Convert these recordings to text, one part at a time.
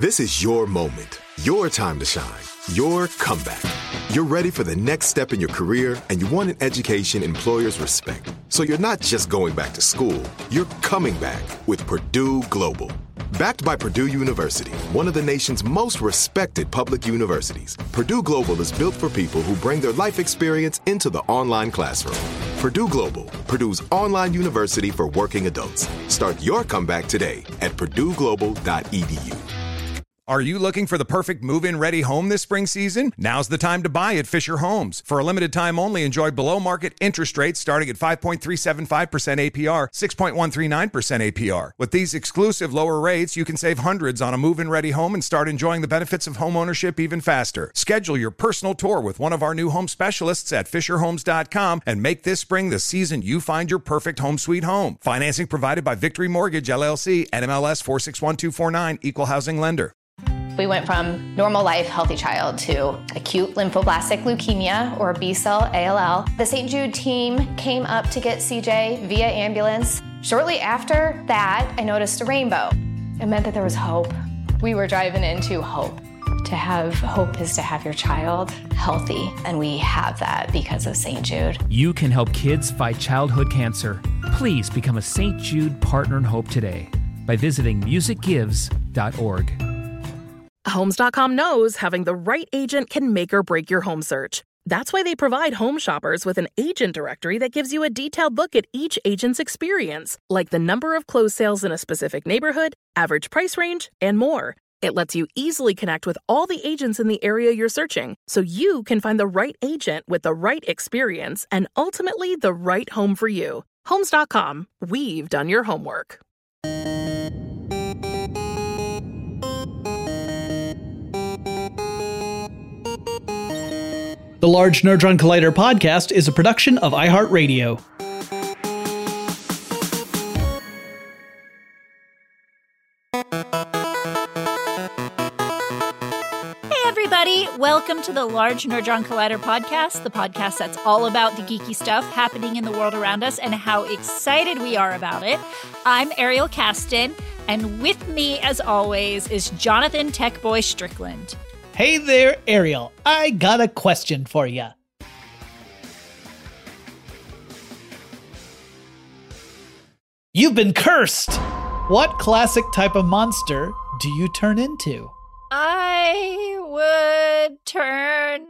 This is your moment, your time to shine, your comeback. You're ready for the next step in your career, and you want an education employers respect. So you're not just going back to school, you're coming back with Purdue Global. Backed by Purdue University, one of the nation's most respected public universities, Purdue Global is built for people who bring their life experience into the online classroom. Purdue Global, Purdue's online university for working adults. Start your comeback today at purdueglobal.edu. Are you looking for the perfect move-in ready home this spring season? Now's the time to buy at Fisher Homes. For a limited time only, enjoy below-market interest rates starting at 5.375% APR, 6.139% APR. With these exclusive lower rates, you can save hundreds on a move-in ready home and start enjoying the benefits of homeownership even faster. Schedule your personal tour with one of our new home specialists at FisherHomes.com and make this spring the season you find your perfect home sweet home. Financing provided by Victory Mortgage, LLC, NMLS 461249, Equal Housing Lender. We went from normal life, healthy child to acute lymphoblastic leukemia or B-cell ALL. The St. Jude team came up to get CJ via ambulance. Shortly after that, I noticed a rainbow. It meant that there was hope. We were driving into hope. To have hope is to have your child healthy, and we have that because of St. Jude. You can help kids fight childhood cancer. Please become a St. Jude Partner in Hope today by visiting musicgives.org. Homes.com knows having the right agent can make or break your home search. That's why they provide home shoppers with an agent directory that gives you a detailed look at each agent's experience, like the number of closed sales in a specific neighborhood, average price range, and more. It lets you easily connect with all the agents in the area you're searching, so you can find the right agent with the right experience and ultimately the right home for you. Homes.com. We've done your homework. The Large Nerdron Collider podcast is a production of iHeartRadio. Hey everybody, welcome to the Large Nerdron Collider podcast, the podcast that's all about the geeky stuff happening in the world around us and how excited we are about it. I'm Ariel Caston, and with me, as always, is Jonathan Techboy Strickland. Hey there, Ariel. I got a question for you. You've been cursed! What classic type of monster do you turn into? I would turn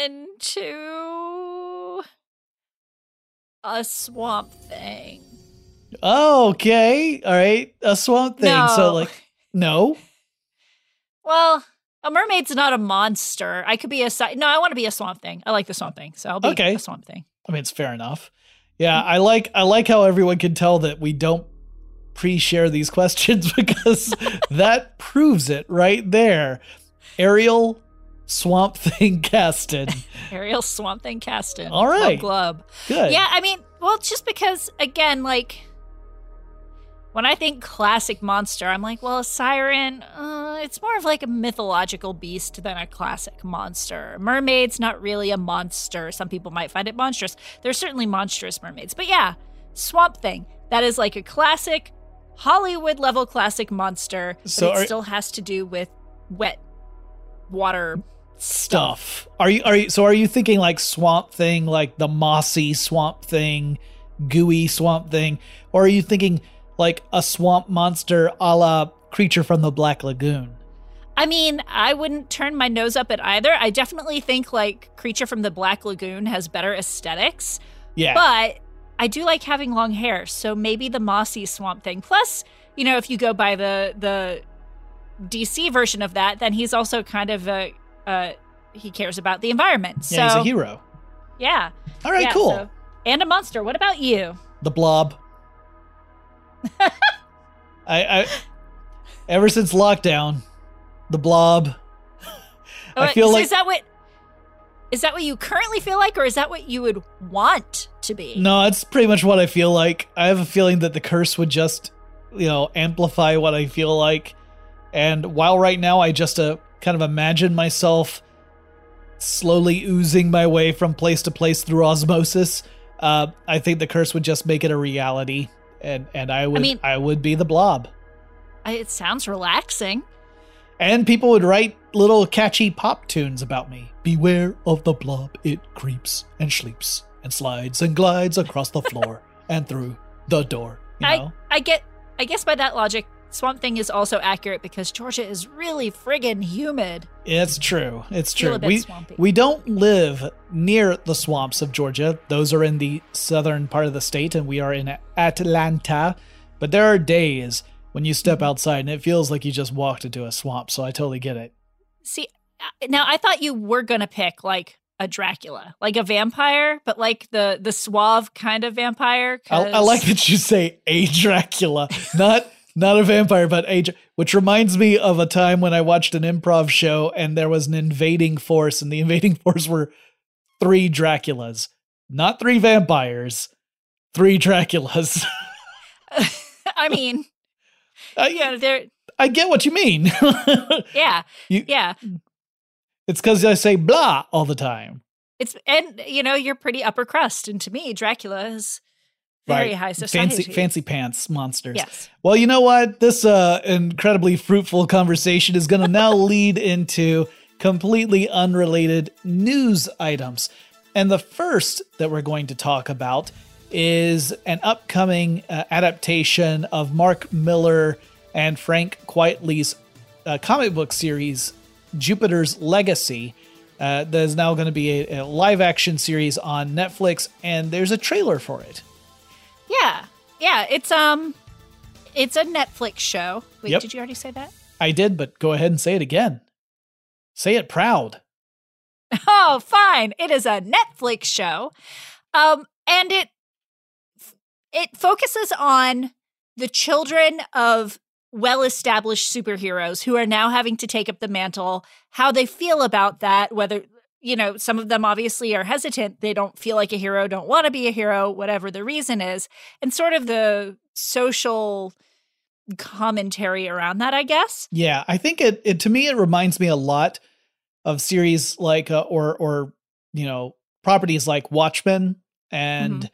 into a swamp thing. Oh, okay. All right. A swamp thing. No. So, no? Well, a mermaid's not a monster. I could be no, I want to be a swamp thing. I like the swamp thing, so I'll be a swamp thing. I mean, it's fair enough. Yeah, I like how everyone can tell that we don't pre-share these questions because that proves it right there. Ariel Swamp Thing Caston. Ariel Swamp Thing Caston. All right. Glub. Good. Yeah, I mean, well, just because, again, when I think classic monster, I'm like, well, a siren, it's more of like a mythological beast than a classic monster. Mermaid's not really a monster. Some people might find it monstrous. There's certainly monstrous mermaids. But yeah, Swamp Thing. That is like a classic, Hollywood-level classic monster, but it still has to do with wet water stuff. Are you thinking like Swamp Thing, like the mossy Swamp Thing, gooey Swamp Thing, or are you thinking like a swamp monster a la Creature from the Black Lagoon? I mean, I wouldn't turn my nose up at either. I definitely think like Creature from the Black Lagoon has better aesthetics. Yeah. But I do like having long hair, so maybe the mossy Swamp Thing. Plus, if you go by the DC version of that, then he's also kind of he cares about the environment. Yeah, he's a hero. Yeah. All right, cool. And a monster. What about you? The Blob. I ever since lockdown, the Blob. I feel like is that what you currently feel like, or is that what you would want to be? No, it's pretty much what I feel like. I have a feeling that the curse would just, amplify what I feel like. And while right now I just kind of imagine myself slowly oozing my way from place to place through osmosis, I think the curse would just make it a reality. And I would be the Blob. It sounds relaxing. And people would write little catchy pop tunes about me. Beware of the blob, it creeps and sleeps and slides and glides across the floor and through the door. You know? I guess by that logic, Swamp Thing is also accurate because Georgia is really friggin' humid. It's true. It's Feel true. a bit swampy. We don't live near the swamps of Georgia. Those are in the southern part of the state, and we are in Atlanta. But there are days when you step outside and it feels like you just walked into a swamp. So I totally get it. See, now I thought you were going to pick like a Dracula, like a vampire, but like the suave kind of vampire. I like that you say a Dracula, not a vampire, but which reminds me of a time when I watched an improv show and there was an invading force, and the invading force were 3 Draculas. Not 3 vampires, 3 Draculas. I mean, they're... I get what you mean. Yeah, yeah. It's because I say blah all the time. And you're pretty upper crust, and to me, Dracula is... very high society. Fancy pants monsters. Yes. Well, you know what? This incredibly fruitful conversation is going to now lead into completely unrelated news items. And the first that we're going to talk about is an upcoming adaptation of Mark Miller and Frank Quitely's comic book series, Jupiter's Legacy. That is now going to be a live action series on Netflix, and there's a trailer for it. Yeah. It's a Netflix show. Wait, Yep. Did you already say that? I did, but go ahead and say it again. Say it proud. Oh, fine. It is a Netflix show. And it focuses on the children of well-established superheroes who are now having to take up the mantle, how they feel about that, whether some of them obviously are hesitant. They don't feel like a hero, don't want to be a hero, whatever the reason is. And sort of the social commentary around that, I guess. Yeah, I think it to me, it reminds me a lot of series like, or properties like Watchmen and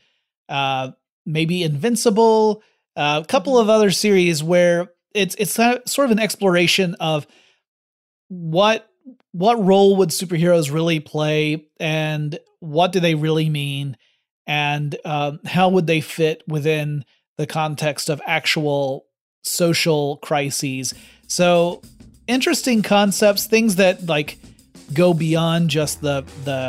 maybe Invincible, a couple of other series where it's sort of an exploration of what role would superheroes really play, and what do they really mean, and how would they fit within the context of actual social crises. So interesting concepts, things that like go beyond just the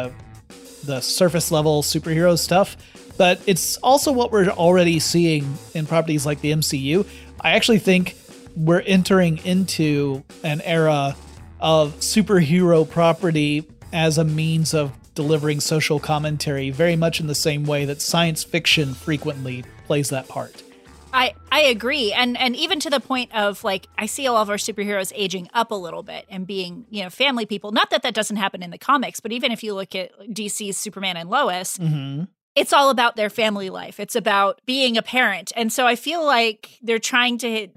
surface level superhero stuff, but it's also what we're already seeing in properties like the MCU. I actually think we're entering into an era of superhero property as a means of delivering social commentary, very much in the same way that science fiction frequently plays that part. I agree. And even to the point of like, I see all of our superheroes aging up a little bit and being, family people. Not that doesn't happen in the comics, but even if you look at DC's Superman and Lois, it's all about their family life. It's about being a parent. And so I feel like they're trying to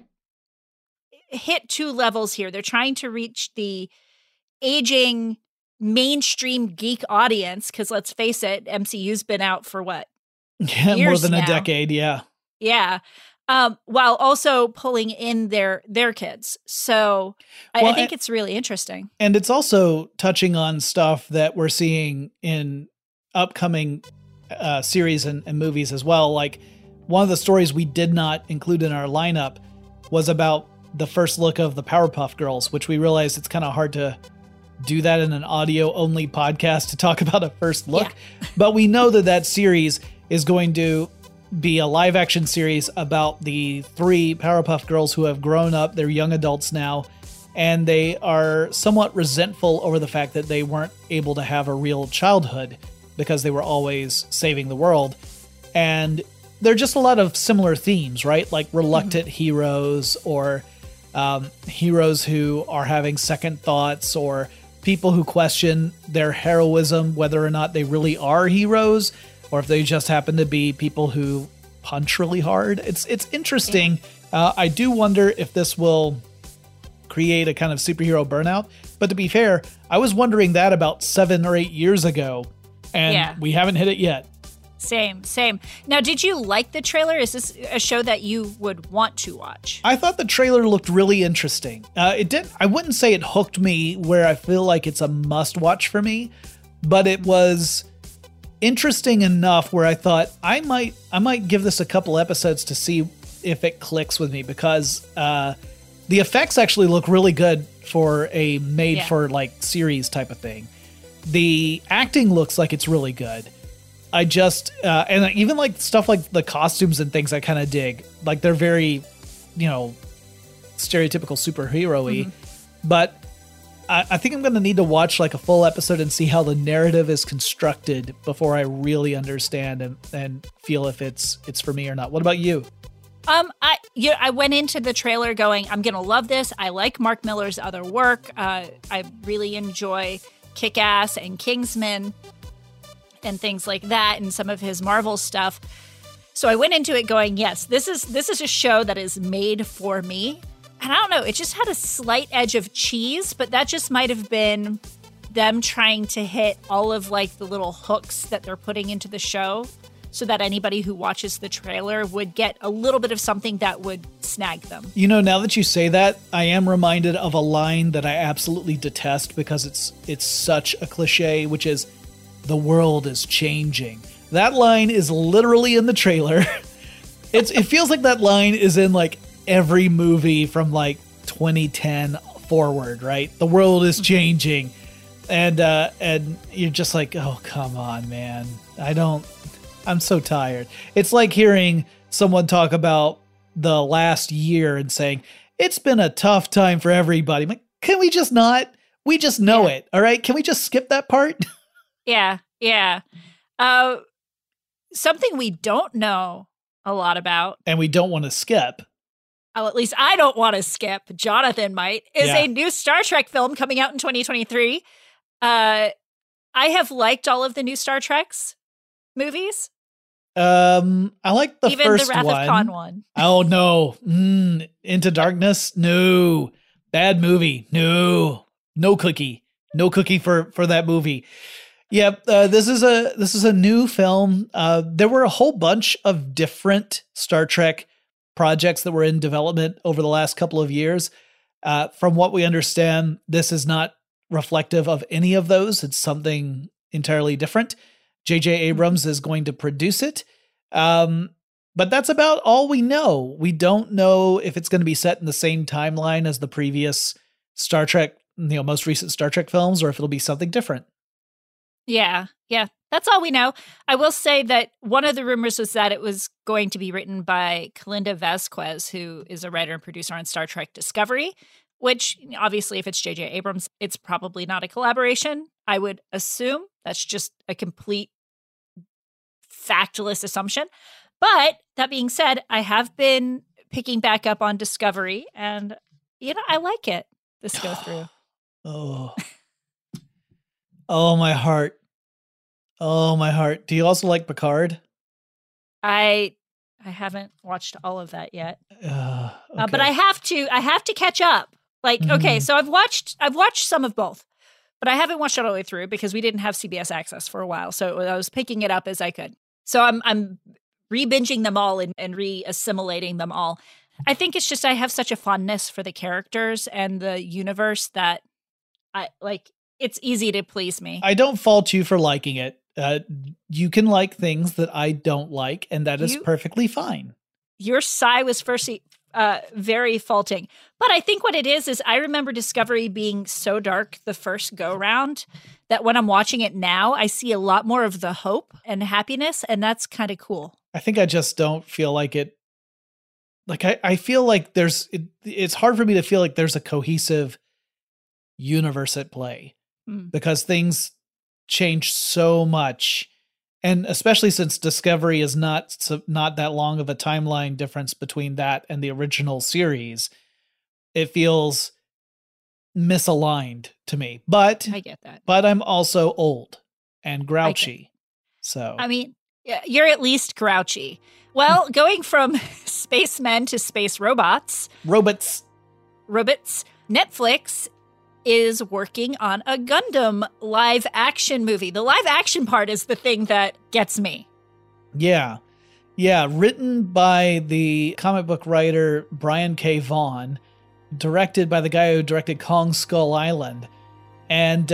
hit 2 levels here. They're trying to reach the aging mainstream geek audience, because let's face it, MCU's been out for what? Yeah, more than now. A decade, yeah. Yeah. While also pulling in their kids. So I think it's really interesting. And it's also touching on stuff that we're seeing in upcoming series and movies as well. Like, one of the stories we did not include in our lineup was about the first look of the Powerpuff Girls, which we realized it's kind of hard to do that in an audio-only podcast to talk about a first look. Yeah. But we know that series is going to be a live-action series about the 3 Powerpuff Girls who have grown up. They're young adults now, and they are somewhat resentful over the fact that they weren't able to have a real childhood because they were always saving the world. And there are just a lot of similar themes, right? Like reluctant heroes, or heroes who are having second thoughts, or people who question their heroism, whether or not they really are heroes, or if they just happen to be people who punch really hard. It's interesting. I do wonder if this will create a kind of superhero burnout. But to be fair, I was wondering that about 7 or 8 years ago, and we haven't hit it yet. Same. Now, did you like the trailer? Is this a show that you would want to watch? I thought the trailer looked really interesting. I wouldn't say it hooked me where I feel like it's a must watch for me, but it was interesting enough where I thought I might give this a couple episodes to see if it clicks with me, because the effects actually look really good for a made for like series type of thing. The acting looks like it's really good. I just, and even like stuff like the costumes and things I kind of dig. Like they're very, stereotypical superhero-y. But I think I'm going to need to watch like a full episode and see how the narrative is constructed before I really understand and feel if it's for me or not. What about you? I went into the trailer going, I'm going to love this. I like Mark Millar's other work. I really enjoy Kick-Ass and Kingsman and things like that, and some of his Marvel stuff. So I went into it going, yes, this is a show that is made for me. And I don't know, it just had a slight edge of cheese, but that just might have been them trying to hit all of like the little hooks that they're putting into the show so that anybody who watches the trailer would get a little bit of something that would snag them. Now that you say that, I am reminded of a line that I absolutely detest because it's such a cliche, which is, the world is changing. That line is literally in the trailer. It feels like that line is in like every movie from like 2010 forward, right? The world is changing. And you're just like, oh, come on, man. I'm so tired. It's like hearing someone talk about the last year and saying, it's been a tough time for everybody. I'm like, can we just not? We just know it. All right. Can we just skip that part? Yeah. Something we don't know a lot about, and we don't want to skip. Oh, at least I don't want to skip. Jonathan might. Is a new Star Trek film coming out in 2023. I have liked all of the new Star Trek's movies. I like the even first the Wrath one. of Khan one. Oh no, Into Darkness. No, bad movie. No cookie for that movie. Yep, this is a new film. There were a whole bunch of different Star Trek projects that were in development over the last couple of years. From what we understand, this is not reflective of any of those. It's something entirely different. J.J. Abrams is going to produce it. But that's about all we know. We don't know if it's going to be set in the same timeline as the previous Star Trek, most recent Star Trek films, or if it'll be something different. Yeah. That's all we know. I will say that one of the rumors was that it was going to be written by Kalinda Vasquez, who is a writer and producer on Star Trek Discovery, which obviously if it's J.J. Abrams, it's probably not a collaboration. I would assume that's just a complete factless assumption. But that being said, I have been picking back up on Discovery and, I like it this go through. Oh, my heart. Oh, my heart. Do you also like Picard? I haven't watched all of that yet. Okay. But I have to catch up. Okay, so I've watched some of both, but I haven't watched it all the way through because we didn't have CBS access for a while. So I was picking it up as I could. So I'm re-binging them all and re-assimilating them all. I think it's just I have such a fondness for the characters and the universe that it's easy to please me. I don't fault you for liking it. You can like things that I don't like, and that is perfectly fine. Your sigh was first very faulting. But I think what it is I remember Discovery being so dark the first go-round that when I'm watching it now, I see a lot more of the hope and happiness, and that's kind of cool. I think I just don't feel like it. I feel like it's hard for me to feel like there's a cohesive universe at play because things change so much. And especially since Discovery is not that long of a timeline difference between that and the original series, it feels misaligned to me. But I get that. But I'm also old and grouchy. So I mean, you're at least grouchy. Well, going from spacemen to space robots, Netflix is working on a Gundam live action movie. The live action part is the thing that gets me. Yeah. Yeah, written by the comic book writer Brian K. Vaughan, directed by the guy who directed Kong Skull Island. And,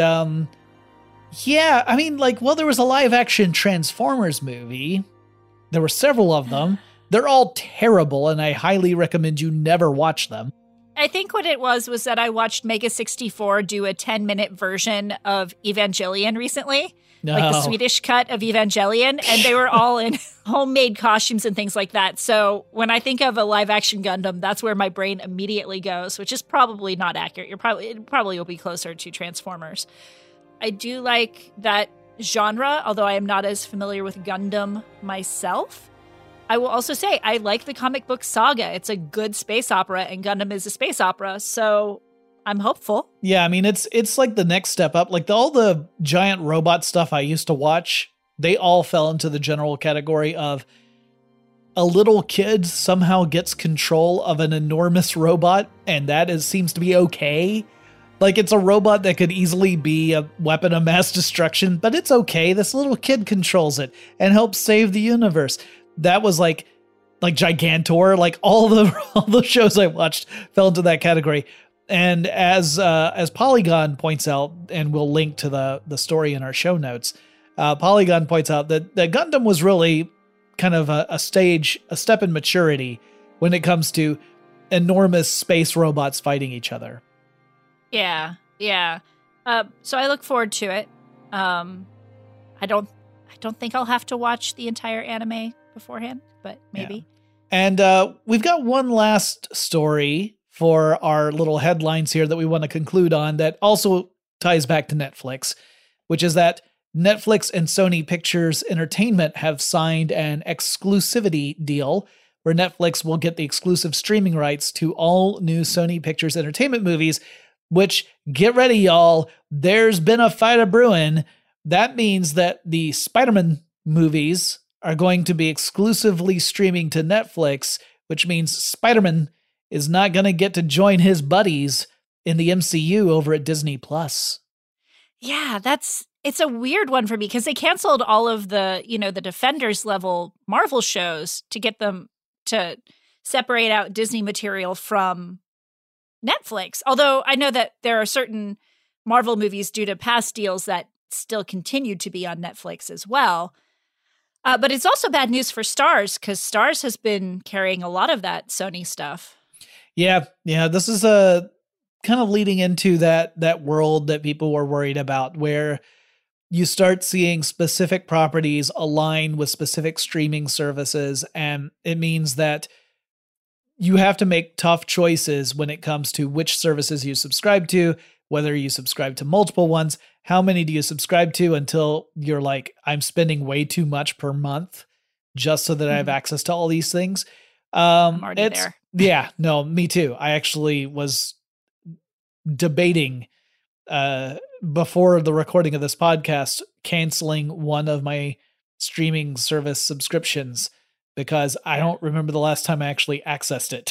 yeah, I mean, like, well, there was a live-action Transformers movie. There were several of them. They're all terrible, and I highly recommend you never watch them. I think what it was that I watched Mega 64 do a 10-minute version of Evangelion recently. No. Like the Swedish cut of Evangelion, and they were all in homemade costumes and things like that. So when I think of a live-action Gundam, that's where my brain immediately goes, which is probably not accurate. It probably will be closer to Transformers. I do like that genre, although I am not as familiar with Gundam myself. I will also say I like the comic book Saga. It's a good space opera, and Gundam is a space opera, so I'm hopeful. Yeah, I mean, it's like the next step up. Like all the giant robot stuff I used to watch, they all fell into the general category of a little kid somehow gets control of an enormous robot, and that seems to be okay. Like, it's a robot that could easily be a weapon of mass destruction, but it's okay. This little kid controls it and helps save the universe. That was like Gigantor. Like all the shows I watched fell into that category. And as Polygon points out, and we'll link to the story in our show notes, Polygon points out that Gundam was really kind of a step in maturity when it comes to enormous space robots fighting each other. Yeah. So I look forward to it. I don't think I'll have to watch the entire anime beforehand, but maybe. Yeah. And we've got one last story for our little headlines here that we want to conclude on that also ties back to Netflix, which is that Netflix and Sony Pictures Entertainment have signed an exclusivity deal where Netflix will get the exclusive streaming rights to all new Sony Pictures Entertainment movies, which, get ready, y'all, there's been a fight a-brewing. That means that the Spider-Man movies are going to be exclusively streaming to Netflix, which means Spider-Man is not going to get to join his buddies in the MCU over at Disney+. Yeah, it's a weird one for me because they canceled all of the, the Defenders level Marvel shows to get them to separate out Disney material from Netflix. Although I know that there are certain Marvel movies due to past deals that still continue to be on Netflix as well. But it's also bad news for Starz because Starz has been carrying a lot of that Sony stuff. Yeah. This is kind of leading into that world that people were worried about, where you start seeing specific properties align with specific streaming services, and it means that you have to make tough choices when it comes to which services you subscribe to, whether you subscribe to multiple ones, how many do you subscribe to until you're like, I'm spending way too much per month just so that I have access to all these things. I'm already there. Yeah, no, me too. I actually was debating before the recording of this podcast, canceling one of my streaming service subscriptions because I don't remember the last time I actually accessed it.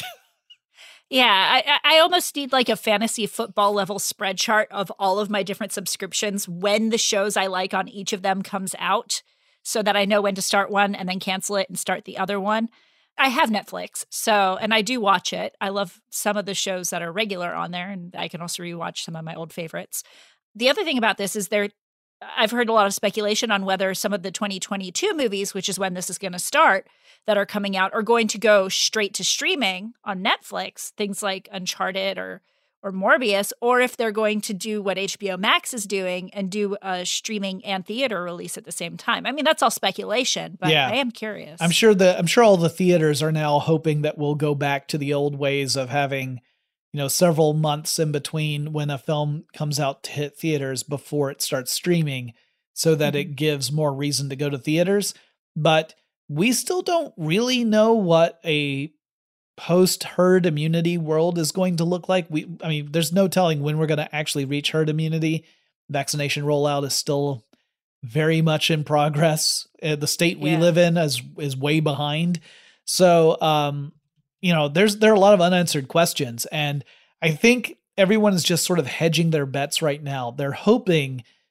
Yeah, I almost need like a fantasy football level spread chart of all of my different subscriptions when the shows I like on each of them comes out so that I know when to start one and then cancel it and start the other one. I have Netflix, and I do watch it. I love some of the shows that are regular on there, and I can also rewatch some of my old favorites. The other thing about this is I've heard a lot of speculation on whether some of the 2022 movies, which is when this is going to start, that are coming out are going to go straight to streaming on Netflix, things like Uncharted or Morbius, or if they're going to do what HBO Max is doing and do a streaming and theater release at the same time. I mean, that's all speculation, but yeah. I am curious. I'm sure all the theaters are now hoping that we'll go back to the old ways of having, several months in between when a film comes out to hit theaters before it starts streaming so that it gives more reason to go to theaters. But we still don't really know what a post-herd immunity world is going to look like. There's no telling when we're going to actually reach herd immunity. Vaccination rollout is still very much in progress. The state we live in is way behind. So, there are a lot of unanswered questions, and I think everyone is just sort of hedging their bets right now. They're hoping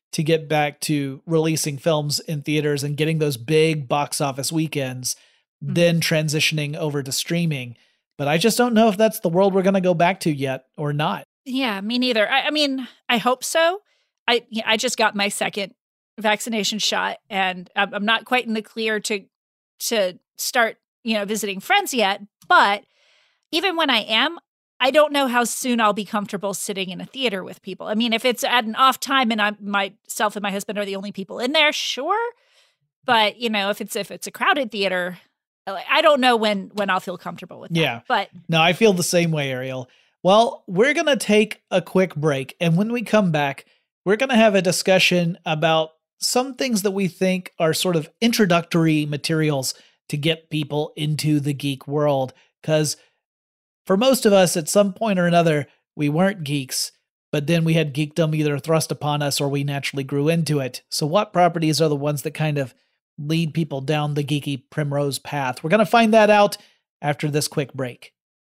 to get back to releasing films in theaters and getting those big box office weekends, then transitioning over to streaming. But I just don't know if that's the world we're going to go back to yet or not. Yeah, me neither. I mean, I hope so. I just got my second vaccination shot, and I'm not quite in the clear to start, visiting friends yet. But even when I am, I don't know how soon I'll be comfortable sitting in a theater with people. I mean, if it's at an off time and myself and my husband are the only people in there, sure. But if it's a crowded theater, I don't know when I'll feel comfortable with that. Yeah. But no, I feel the same way, Ariel. Well, we're going to take a quick break. And when we come back, we're going to have a discussion about some things that we think are sort of introductory materials to get people into the geek world. Because for most of us, at some point or another, we weren't geeks, but then we had geekdom either thrust upon us or we naturally grew into it. So what properties are the ones that kind of lead people down the geeky primrose path? We're going to find that out after this quick break.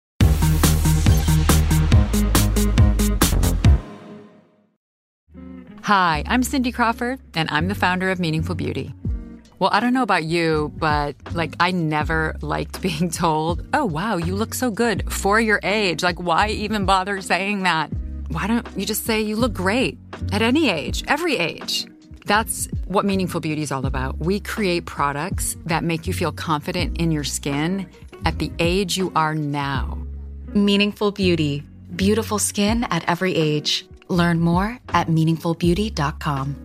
Hi, I'm Cindy Crawford, and I'm the founder of Meaningful Beauty. Well, I don't know about you, but I never liked being told, oh, wow, you look so good for your age. Why even bother saying that? Why don't you just say you look great at any age, every age? That's what Meaningful Beauty is all about. We create products that make you feel confident in your skin at the age you are now. Meaningful Beauty. Beautiful skin at every age. Learn more at meaningfulbeauty.com.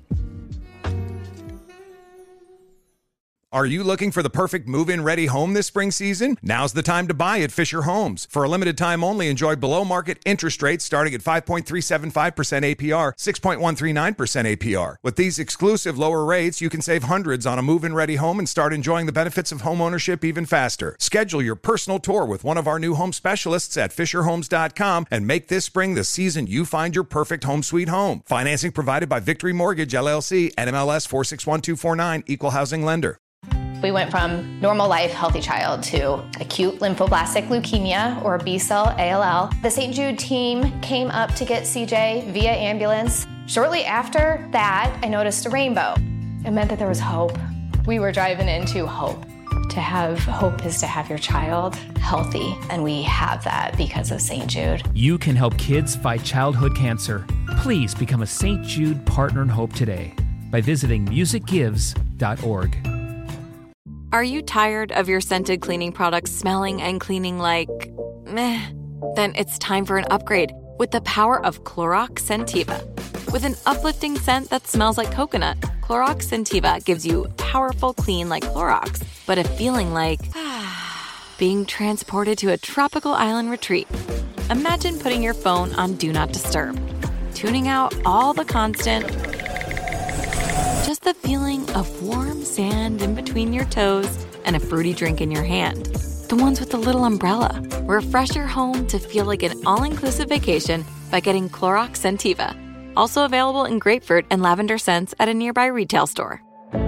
Are you looking for the perfect move-in ready home this spring season? Now's the time to buy at Fisher Homes. For a limited time only, enjoy below-market interest rates starting at 5.375% APR, 6.139% APR. With these exclusive lower rates, you can save hundreds on a move-in ready home and start enjoying the benefits of homeownership even faster. Schedule your personal tour with one of our new home specialists at FisherHomes.com and make this spring the season you find your perfect home sweet home. Financing provided by Victory Mortgage, LLC, NMLS 461249, Equal Housing Lender. We went from normal life, healthy child to acute lymphoblastic leukemia or B-cell ALL. The St. Jude team came up to get CJ via ambulance. Shortly after that, I noticed a rainbow. It meant that there was hope. We were driving into hope. To have hope is to have your child healthy, and we have that because of St. Jude. You can help kids fight childhood cancer. Please become a St. Jude Partner in Hope today by visiting musicgives.org. Are you tired of your scented cleaning products smelling and cleaning like meh? Then it's time for an upgrade with the power of Clorox Scentiva. With an uplifting scent that smells like coconut, Clorox Scentiva gives you powerful clean like Clorox, but a feeling like being transported to a tropical island retreat. Imagine putting your phone on Do Not Disturb, tuning out all the constant, just the feeling of warm sand in between your toes and a fruity drink in your hand. The ones with the little umbrella. Refresh your home to feel like an all-inclusive vacation by getting Clorox Scentiva. Also available in grapefruit and lavender scents at a nearby retail store.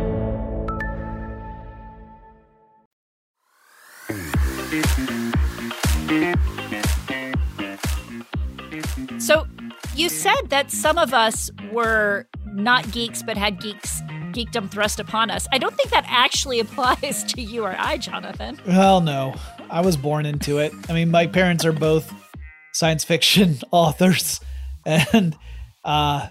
So you said that some of us were not geeks, but had geekdom thrust upon us. I don't think that actually applies to you or I, Jonathan. Well, no. I was born into it. I mean, my parents are both science fiction authors. And, my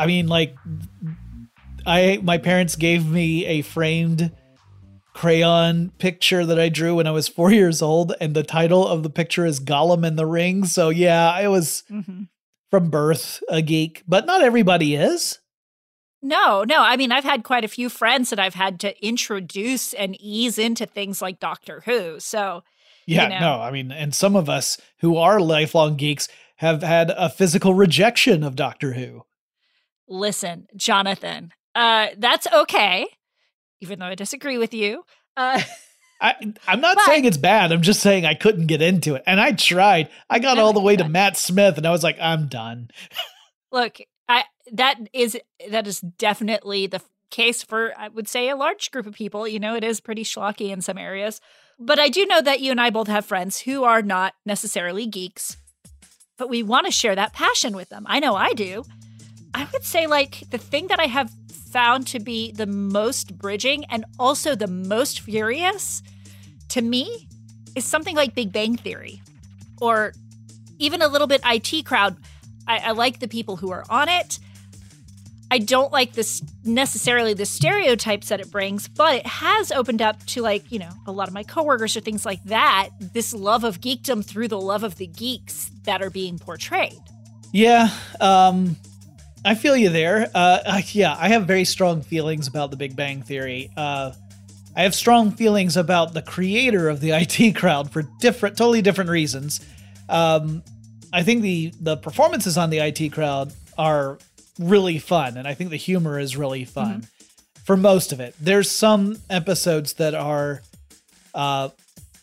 parents gave me a framed crayon picture that I drew when I was 4 years old. And the title of the picture is Gollum and the Ring. So, yeah, I was from birth a geek. But not everybody is. No. I mean, I've had quite a few friends that I've had to introduce and ease into things like Doctor Who. So, and some of us who are lifelong geeks have had a physical rejection of Doctor Who. Listen, Jonathan, that's okay, even though I disagree with you. I'm not saying it's bad. I'm just saying I couldn't get into it. And I tried. I got all the way to Matt Smith, and I was like, I'm done. Look, that is definitely the case for, I would say, a large group of people. It is pretty schlocky in some areas. But I do know that you and I both have friends who are not necessarily geeks, but we want to share that passion with them. I know I do. I would say like the thing that I have found to be the most bridging and also the most furious to me is something like Big Bang Theory or even a little bit IT Crowd. I like the people who are on it. I don't like this necessarily the stereotypes that it brings, but it has opened up to like, you know, a lot of my coworkers or things like that, this love of geekdom through the love of the geeks that are being portrayed. Yeah, I feel you there. I have very strong feelings about the Big Bang Theory. I have strong feelings about the creator of the IT Crowd for totally different reasons. I think the performances on the IT Crowd are really fun, and I think the humor is really fun for most of it. There's some episodes that are, the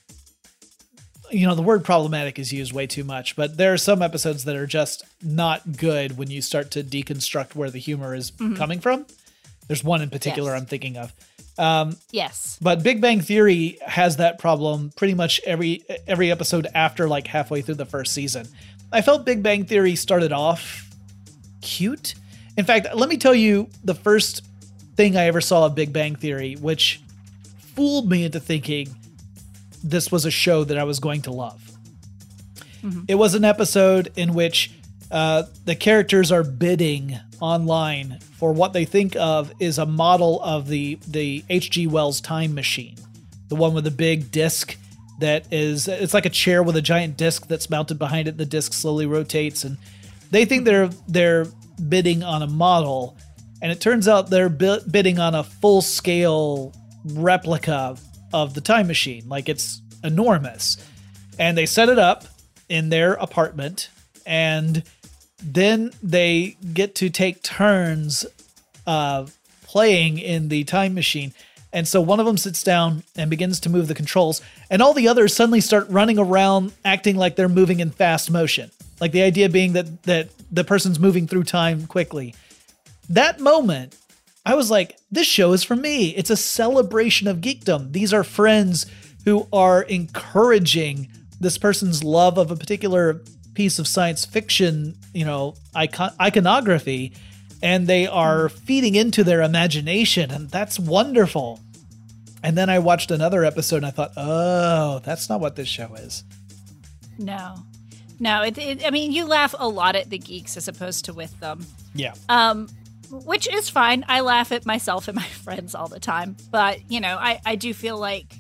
word problematic is used way too much, but there are some episodes that are just not good when you start to deconstruct where the humor is coming from. There's one in particular I'm thinking of. Yes. But Big Bang Theory has that problem pretty much every episode after like halfway through the first season. I felt Big Bang Theory started off cute. In fact, let me tell you the first thing I ever saw of Big Bang Theory, which fooled me into thinking this was a show that I was going to love. It was an episode in which the characters are bidding online for what they think of is a model of the H.G. Wells time machine. The one with the big disc it's like a chair with a giant disc that's mounted behind it. The disc slowly rotates, and they think they're bidding on a model, and it turns out they're bidding on a full-scale replica of the time machine. Like, it's enormous. And they set it up in their apartment, and then they get to take turns playing in the time machine. And so one of them sits down and begins to move the controls, and all the others suddenly start running around acting like they're moving in fast motion. Like the idea being that the person's moving through time quickly. That moment, I was like, this show is for me. It's a celebration of geekdom. These are friends who are encouraging this person's love of a particular piece of science fiction, iconography, and they are feeding into their imagination, and that's wonderful. And then I watched another episode and I thought, oh, that's not what this show is. No, you laugh a lot at the geeks as opposed to with them. Yeah. Which is fine. I laugh at myself and my friends all the time. But, I do feel like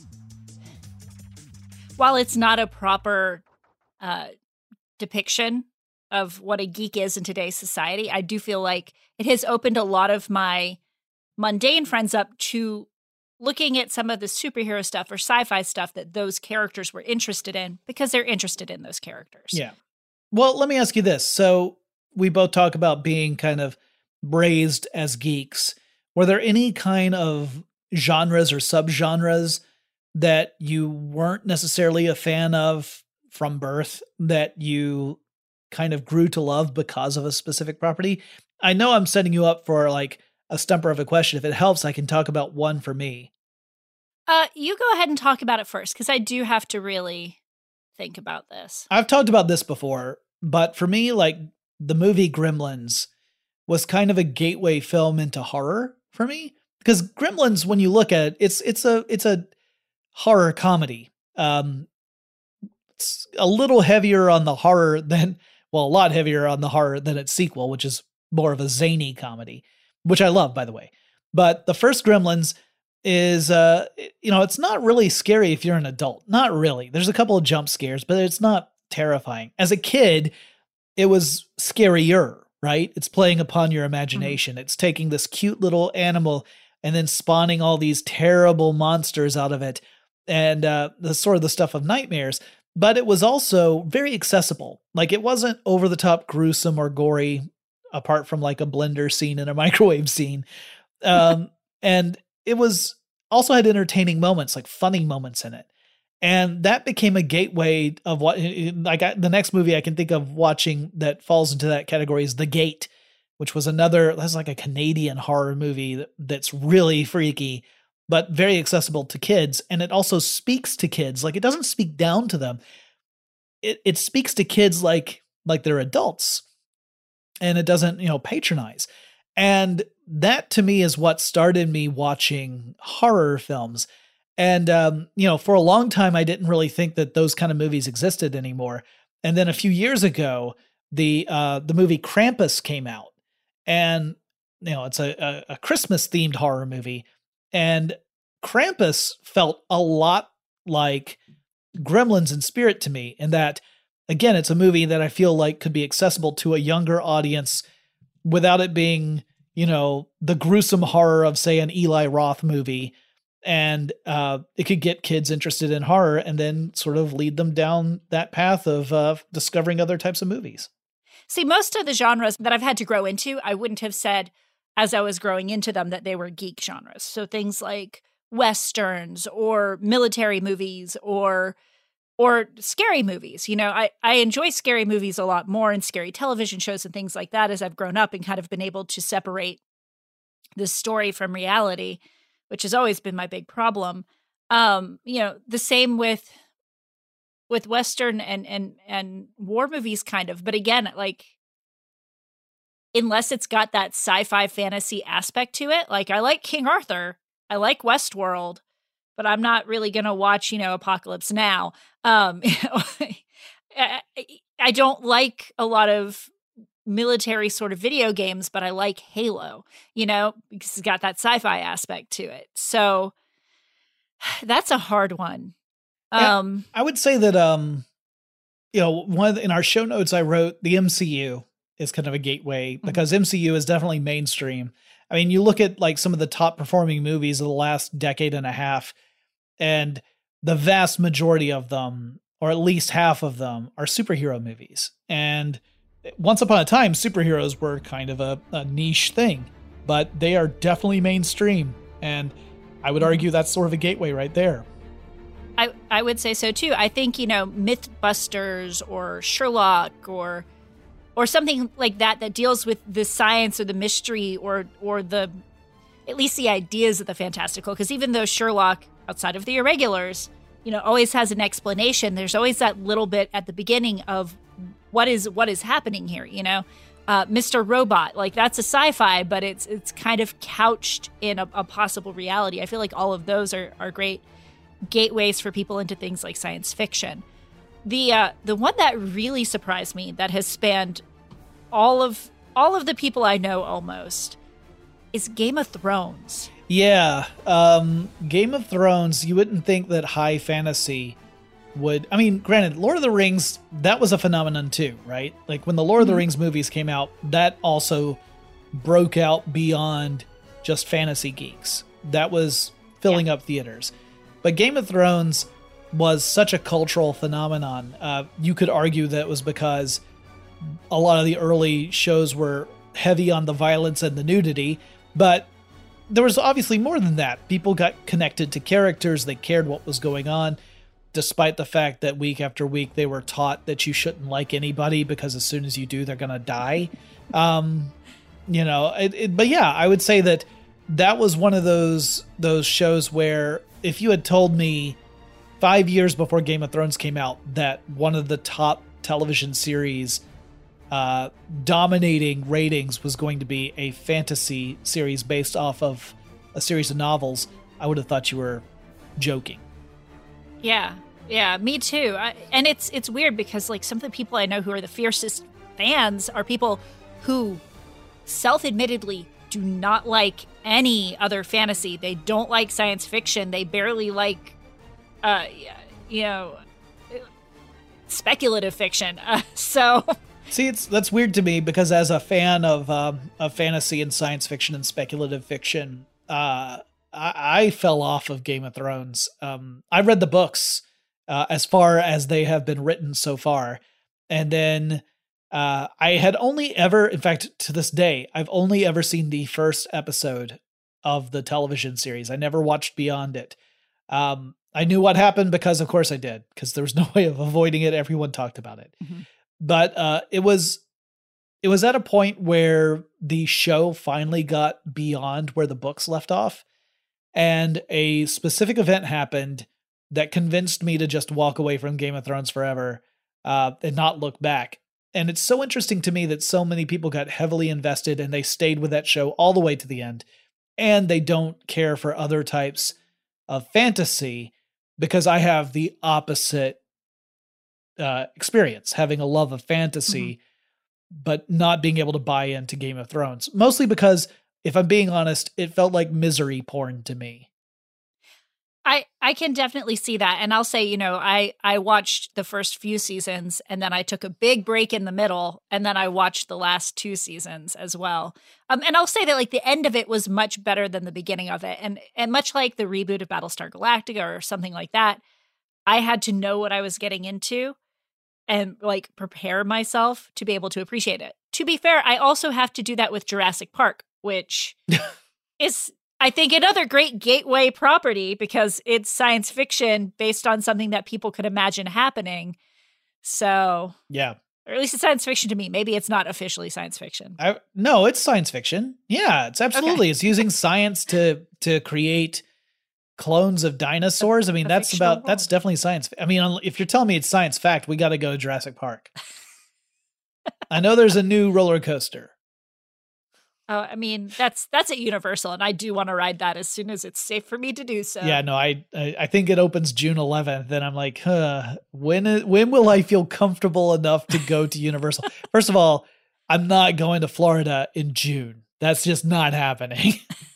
while it's not a proper depiction of what a geek is in today's society, I do feel like it has opened a lot of my mundane friends up to looking at some of the superhero stuff or sci-fi stuff that those characters were interested in because they're interested in those characters. Yeah. Well, let me ask you this. So we both talk about being kind of raised as geeks. Were there any kind of genres or subgenres that you weren't necessarily a fan of from birth that you kind of grew to love because of a specific property? I know I'm setting you up for like a stumper of a question. If it helps, I can talk about one for me. You go ahead and talk about it first, because I do have to really think about this. I've talked about this before, but for me, like the movie Gremlins was kind of a gateway film into horror for me, because Gremlins, when you look at it, it's a horror comedy. It's a little heavier on the horror than, a lot heavier on the horror than its sequel, which is more of a zany comedy, which I love, by the way. But the first Gremlins is, it's not really scary if you're an adult. Not really. There's a couple of jump scares, but it's not terrifying. As a kid, it was scarier, right? It's playing upon your imagination. Mm-hmm. It's taking this cute little animal and then spawning all these terrible monsters out of it, and the sort of the stuff of nightmares. But it was also very accessible. Like, it wasn't over the top gruesome or gory, apart from like a blender scene and a microwave scene. And it was also had entertaining moments, like funny moments in it. And that became a gateway of what, like, the next movie I can think of watching that falls into that category is The Gate, which was that's like a Canadian horror movie that's really freaky, but very accessible to kids. And it also speaks to kids. Like, it doesn't speak down to them. It speaks to kids like they're adults. and it doesn't, patronize. And that to me is what started me watching horror films. And, for a long time, I didn't really think that those kind of movies existed anymore. And then a few years ago, the movie Krampus came out, and, it's a Christmas themed horror movie. And Krampus felt a lot like Gremlins in spirit to me, in that, again, it's a movie that I feel like could be accessible to a younger audience without it being, the gruesome horror of, say, an Eli Roth movie. And it could get kids interested in horror and then sort of lead them down that path of discovering other types of movies. See, most of the genres that I've had to grow into, I wouldn't have said as I was growing into them that they were geek genres. So things like Westerns or military movies or scary movies. I enjoy scary movies a lot more, and scary television shows and things like that as I've grown up and kind of been able to separate the story from reality, which has always been my big problem. The same with Western and war movies kind of. But again, like, unless it's got that sci-fi fantasy aspect to it, like I like King Arthur, I like Westworld, but I'm not really going to watch, Apocalypse Now. I don't like a lot of military sort of video games, but I like Halo, because it's got that sci-fi aspect to it. So that's a hard one. I would say that, in our show notes, I wrote the MCU is kind of a gateway, because MCU is definitely mainstream. I mean, you look at like some of the top performing movies of the last decade and a half, and the vast majority of them, or at least half of them, are superhero movies. And once upon a time, superheroes were kind of a niche thing, but they are definitely mainstream. And I would argue that's sort of a gateway right there. I would say so too. I think, Mythbusters or Sherlock or something like that deals with the science or the mystery or the, at least the ideas of the fantastical. Because even though Sherlock, outside of the irregulars, always has an explanation, there's always that little bit at the beginning of what is happening here, Mr. Robot, like that's a sci-fi, but it's kind of couched in a possible reality. I feel like all of those are great gateways for people into things like science fiction. The one that really surprised me, that has spanned all of the people I know almost, is Game of Thrones. Yeah, Game of Thrones, you wouldn't think that high fantasy would... I mean, granted, Lord of the Rings, that was a phenomenon too, right? Like when the Lord of the Rings movies came out, that also broke out beyond just fantasy geeks. That was filling up theaters. But Game of Thrones was such a cultural phenomenon. You could argue that it was because a lot of the early shows were heavy on the violence and the nudity, but there was obviously more than that. People got connected to characters, they cared what was going on, despite the fact that week after week they were taught that you shouldn't like anybody because as soon as you do, they're going to die. But yeah, I would say that was one of those shows where if you had told me 5 years before Game of Thrones came out that one of the top television series dominating ratings was going to be a fantasy series based off of a series of novels, I would have thought you were joking. Yeah, me too. And it's weird because like some of the people I know who are the fiercest fans are people who self-admittedly do not like any other fantasy. They don't like science fiction. They barely like, speculative fiction. See, that's weird to me because as a fan of fantasy and science fiction and speculative fiction, I fell off of Game of Thrones. I read the books as far as they have been written so far, and then I had only ever, in fact, to this day, I've only ever seen the first episode of the television series. I never watched beyond it. I knew what happened because, of course, I did, because there was no way of avoiding it. Everyone talked about it. Mm-hmm. But it was at a point where the show finally got beyond where the books left off, and a specific event happened that convinced me to just walk away from Game of Thrones forever and not look back. And it's so interesting to me that so many people got heavily invested and they stayed with that show all the way to the end. And they don't care for other types of fantasy, because I have the opposite experience, having a love of fantasy, but not being able to buy into Game of Thrones. Mostly because, if I'm being honest, it felt like misery porn to me. I can definitely see that. And I'll say, I watched the first few seasons and then I took a big break in the middle and then I watched the last 2 seasons as well. And I'll say that like the end of it was much better than the beginning of it. And much like the reboot of Battlestar Galactica or something like that, I had to know what I was getting into and like prepare myself to be able to appreciate it. To be fair, I also have to do that with Jurassic Park, which is, I think, another great gateway property because it's science fiction based on something that people could imagine happening. So, yeah. Or at least it's science fiction to me. Maybe it's not officially science fiction. No, it's science fiction. Yeah, it's absolutely. Okay. It's using science to create clones of dinosaurs. I mean, that's definitely science. I mean, if you're telling me it's science fact, we got to go to Jurassic Park. I know there's a new roller coaster. Oh, I mean, that's at Universal, and I do want to ride that as soon as it's safe for me to do so. Yeah, no, I think it opens June 11th, and I'm like, when will I feel comfortable enough to go to Universal? First of all, I'm not going to Florida in June. That's just not happening.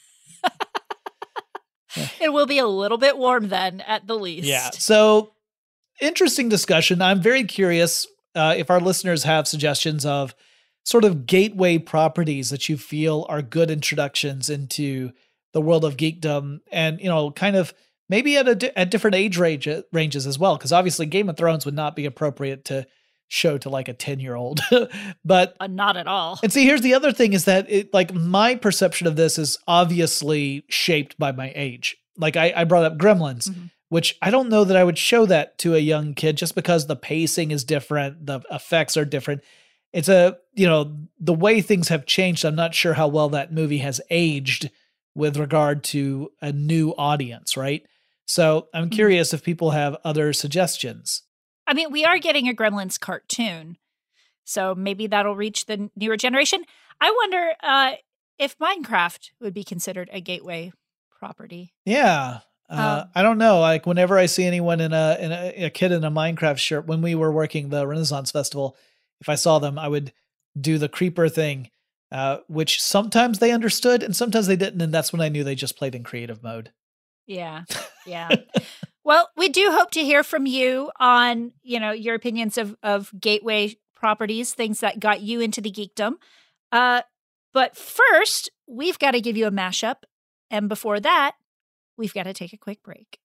It will be a little bit warm then, at the least. Yeah, so interesting discussion. I'm very curious if our listeners have suggestions of sort of gateway properties that you feel are good introductions into the world of geekdom, and kind of maybe at different age ranges as well, because obviously Game of Thrones would not be appropriate to show to like a 10-year-old, but not at all. And see, here's the other thing is that my perception of this is obviously shaped by my age. Like I brought up Gremlins, which I don't know that I would show that to a young kid just because the pacing is different, the effects are different. It's the way things have changed. I'm not sure how well that movie has aged with regard to a new audience, right? So I'm curious if people have other suggestions. I mean, we are getting a Gremlins cartoon, so maybe that'll reach the newer generation. I wonder if Minecraft would be considered a gateway property. Yeah. I don't know. Like whenever I see anyone in a kid in a Minecraft shirt, when we were working the Renaissance Festival, if I saw them, I would do the creeper thing, which sometimes they understood and sometimes they didn't. And that's when I knew they just played in creative mode. Yeah. Yeah. Well, we do hope to hear from you on, your opinions of gateway properties, things that got you into the geekdom. But first, we've got to give you a mashup. And before that, we've got to take a quick break.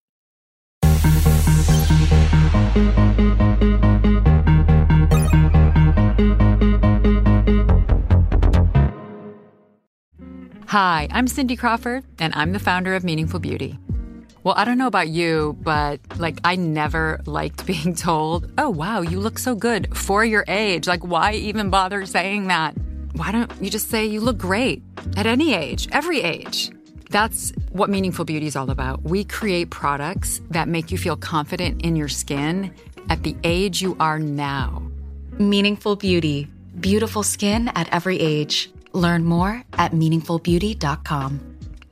Hi, I'm Cindy Crawford, and I'm the founder of Meaningful Beauty. Well, I don't know about you, but I never liked being told, oh, wow, you look so good for your age. Why even bother saying that? Why don't you just say you look great at any age, every age? That's what Meaningful Beauty is all about. We create products that make you feel confident in your skin at the age you are now. Meaningful Beauty. Beautiful skin at every age. Learn more at meaningfulbeauty.com.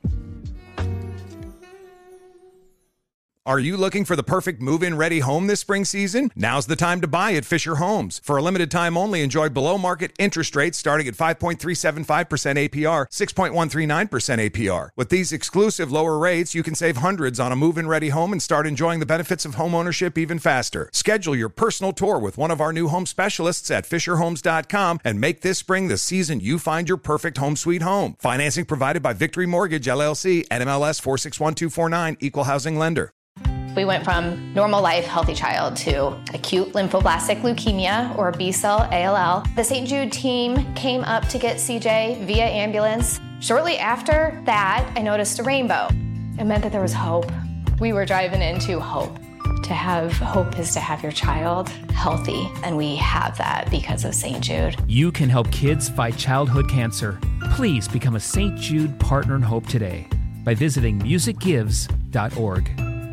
Are you looking for the perfect move-in ready home this spring season? Now's the time to buy at Fisher Homes. For a limited time only, enjoy below-market interest rates starting at 5.375% APR, 6.139% APR. With these exclusive lower rates, you can save hundreds on a move-in ready home and start enjoying the benefits of home ownership even faster. Schedule your personal tour with one of our new home specialists at FisherHomes.com and make this spring the season you find your perfect home sweet home. Financing provided by Victory Mortgage, LLC, NMLS 461249, Equal Housing Lender. We went from normal life, healthy child to acute lymphoblastic leukemia or B-cell ALL. The St. Jude team came up to get CJ via ambulance. Shortly after that, I noticed a rainbow. It meant that there was hope. We were driving into hope. To have hope is to have your child healthy, and we have that because of St. Jude. You can help kids fight childhood cancer. Please become a St. Jude Partner in Hope today by visiting musicgives.org.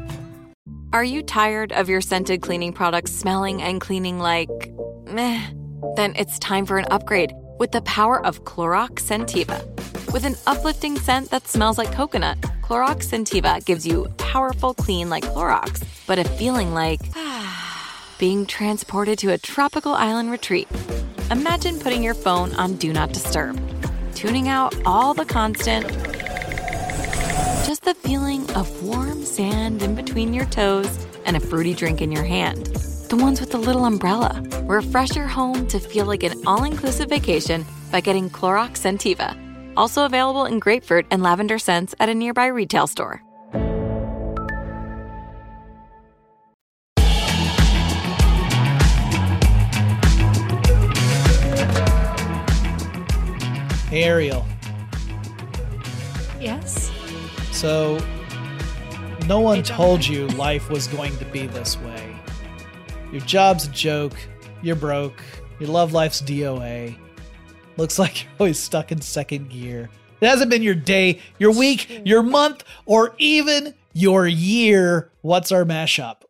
Are you tired of your scented cleaning products smelling and cleaning like meh? Then it's time for an upgrade with the power of Clorox Scentiva. With an uplifting scent that smells like coconut, Clorox Scentiva gives you powerful clean like Clorox, but a feeling like being transported to a tropical island retreat. Imagine putting your phone on Do Not Disturb, tuning out all the constant, just the feeling of warm sand in between your toes and a fruity drink in your hand. The ones with the little umbrella. Refresh your home to feel like an all-inclusive vacation by getting Clorox Scentiva. Also available in grapefruit and lavender scents at a nearby retail store. Hey, Ariel. Yes? So, no one told you life was going to be this way. Your job's a joke. You're broke. Your love life's DOA. Looks like you're always stuck in second gear. It hasn't been your day, your week, your month, or even your year. What's our mashup?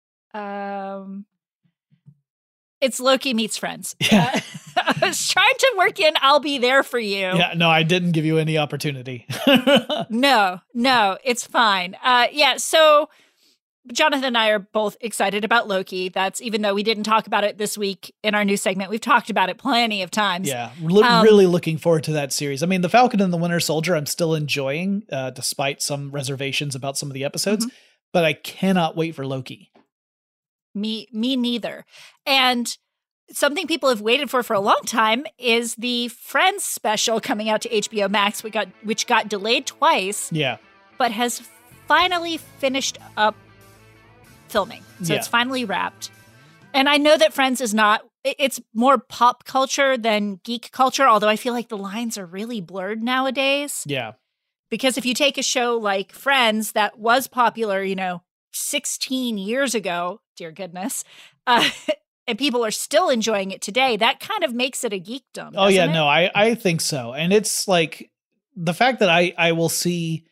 It's Loki meets Friends. Yeah. I was trying to work in I'll Be There For You. Yeah, no, I didn't give you any opportunity. No, it's fine. So Jonathan and I are both excited about Loki. That's even though we didn't talk about it this week in our new segment. We've talked about it plenty of times. Yeah, really looking forward to that series. I mean, The Falcon and the Winter Soldier, I'm still enjoying, despite some reservations about some of the episodes. Mm-hmm. But I cannot wait for Loki. Me neither. And something people have waited for a long time is the Friends special coming out to HBO Max, which got delayed twice. Yeah. But has finally finished up filming. So It's finally wrapped. And I know that Friends is it's more pop culture than geek culture, although I feel like the lines are really blurred nowadays. Yeah. Because if you take a show like Friends that was popular, 16 years ago, dear goodness, and people are still enjoying it today, that kind of makes it a geekdom. Oh, yeah, it? no, I think so. And it's like the fact that I will see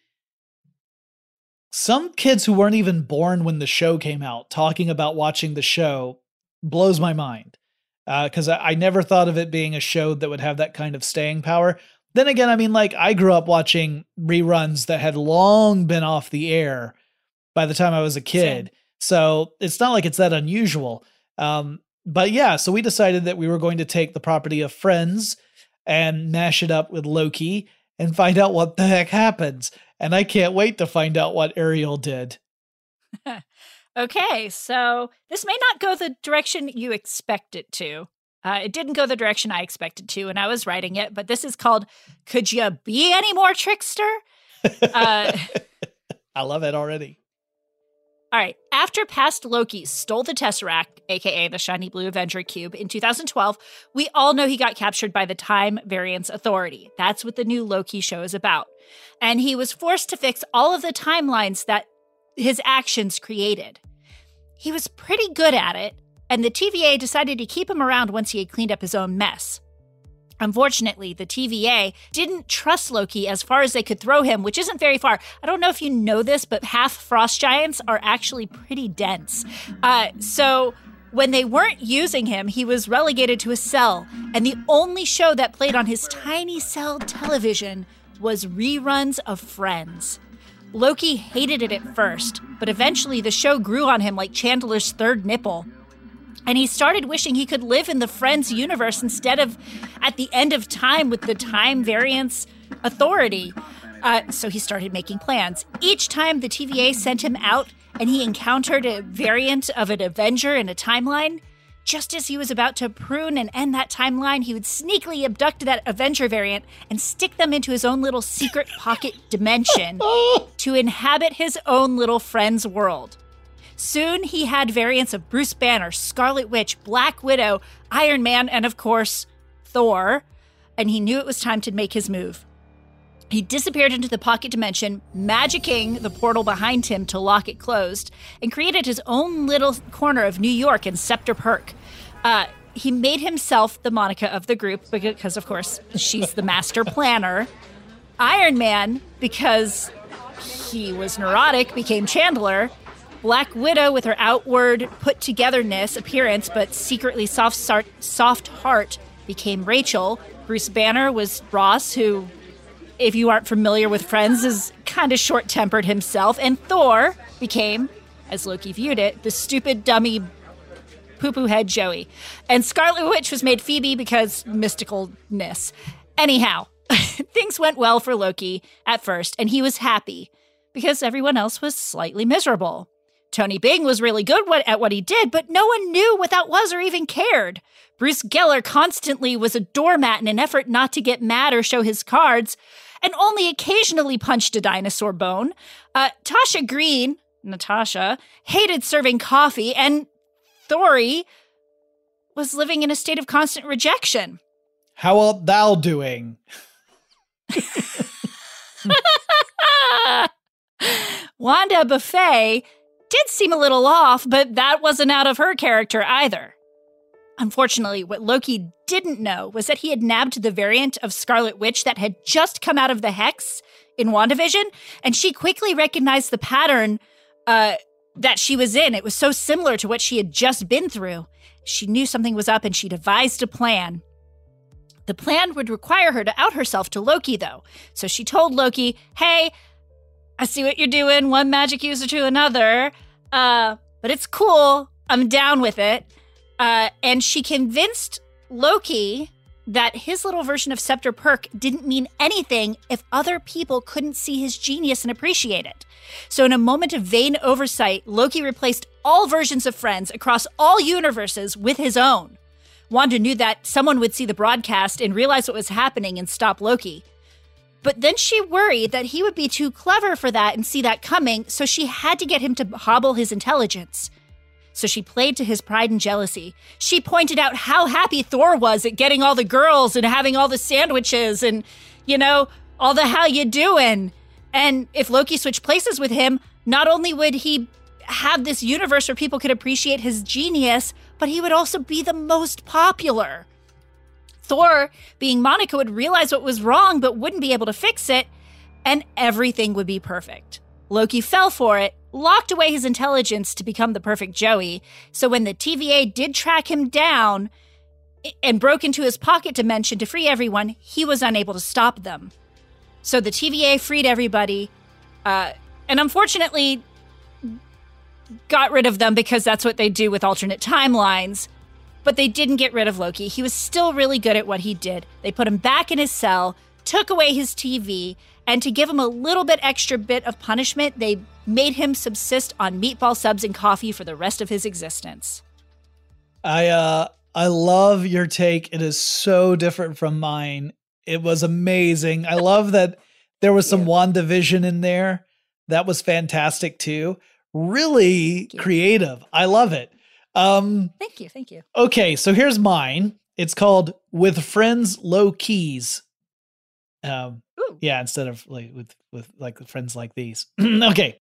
some kids who weren't even born when the show came out talking about watching the show blows my mind. Because I never thought of it being a show that would have that kind of staying power. Then again, I mean, like, I grew up watching reruns that had long been off the air by the time I was a kid. Same. So it's not like it's that unusual. But yeah, so we decided that we were going to take the property of Friends and mash it up with Loki and find out what the heck happens. And I can't wait to find out what Ariel did. Okay, so this may not go the direction you expect it to. It didn't go the direction I expected to when I was writing it, but this is called Could Ya Be Any More Trickster? I love it already. All right. After past Loki stole the Tesseract, aka the shiny blue Avenger Cube, in 2012, we all know he got captured by the Time Variance Authority. That's what the new Loki show is about. And he was forced to fix all of the timelines that his actions created. He was pretty good at it, and the TVA decided to keep him around once he had cleaned up his own mess. Unfortunately, the TVA didn't trust Loki as far as they could throw him, which isn't very far. I don't know if you know this, but half frost giants are actually pretty dense. So when they weren't using him, he was relegated to a cell, and the only show that played on his tiny cell television was reruns of Friends. Loki hated it at first, but eventually the show grew on him like Chandler's third nipple. And he started wishing he could live in the Friends universe instead of at the end of time with the Time Variance Authority. So he started making plans. Each time the TVA sent him out and he encountered a variant of an Avenger in a timeline, just as he was about to prune and end that timeline, he would sneakily abduct that Avenger variant and stick them into his own little secret pocket dimension to inhabit his own little Friends world. Soon he had variants of Bruce Banner, Scarlet Witch, Black Widow, Iron Man, and of course, Thor, and he knew it was time to make his move. He disappeared into the pocket dimension, magicking the portal behind him to lock it closed, and created his own little corner of New York in Scepter Park. He made himself the Monica of the group because, of course, she's the master planner. Iron Man, because he was neurotic, became Chandler. Black Widow, with her outward put-togetherness appearance but secretly soft heart, became Rachel. Bruce Banner was Ross, who, if you aren't familiar with Friends, is kind of short-tempered himself. And Thor became, as Loki viewed it, the stupid, dummy, poo-poo head Joey. And Scarlet Witch was made Phoebe because mysticalness. Anyhow, things went well for Loki at first, and he was happy because everyone else was slightly miserable. Tony Bing was really good at what he did, but no one knew what that was or even cared. Bruce Geller constantly was a doormat in an effort not to get mad or show his cards, and only occasionally punched a dinosaur bone. Tasha Green, Natasha, hated serving coffee, and Thori was living in a state of constant rejection. How art thou doing? Wanda Buffet did seem a little off, but that wasn't out of her character either. Unfortunately, what Loki didn't know was that he had nabbed the variant of Scarlet Witch that had just come out of the Hex in WandaVision, and she quickly recognized the pattern that she was in. It was so similar to what she had just been through. She knew something was up, and she devised a plan. The plan would require her to out herself to Loki, though. So she told Loki, hey, I see what you're doing, one magic user to another, but it's cool. I'm down with it. And she convinced Loki that his little version of Scepter Perk didn't mean anything if other people couldn't see his genius and appreciate it. So in a moment of vain oversight, Loki replaced all versions of Friends across all universes with his own. Wanda knew that someone would see the broadcast and realize what was happening and stop Loki. But then she worried that he would be too clever for that and see that coming, so she had to get him to hobble his intelligence. So she played to his pride and jealousy. She pointed out how happy Thor was at getting all the girls and having all the sandwiches and, all the how you doing. And if Loki switched places with him, not only would he have this universe where people could appreciate his genius, but he would also be the most popular. Thor, being Monica, would realize what was wrong but wouldn't be able to fix it, and everything would be perfect. Loki fell for it, locked away his intelligence to become the perfect Joey, so when the TVA did track him down and broke into his pocket dimension to free everyone, he was unable to stop them. So the TVA freed everybody, and unfortunately got rid of them because that's what they do with alternate timelines. But they didn't get rid of Loki. He was still really good at what he did. They put him back in his cell, took away his TV, and to give him a little bit extra bit of punishment, they made him subsist on meatball subs and coffee for the rest of his existence. I love your take. It is so different from mine. It was amazing. I love that there was some WandaVision in there. That was fantastic too. Really creative. I love it. Thank you. Okay, so here's mine. It's called With Friends Low Keys. Yeah, instead of with friends like these. Okay.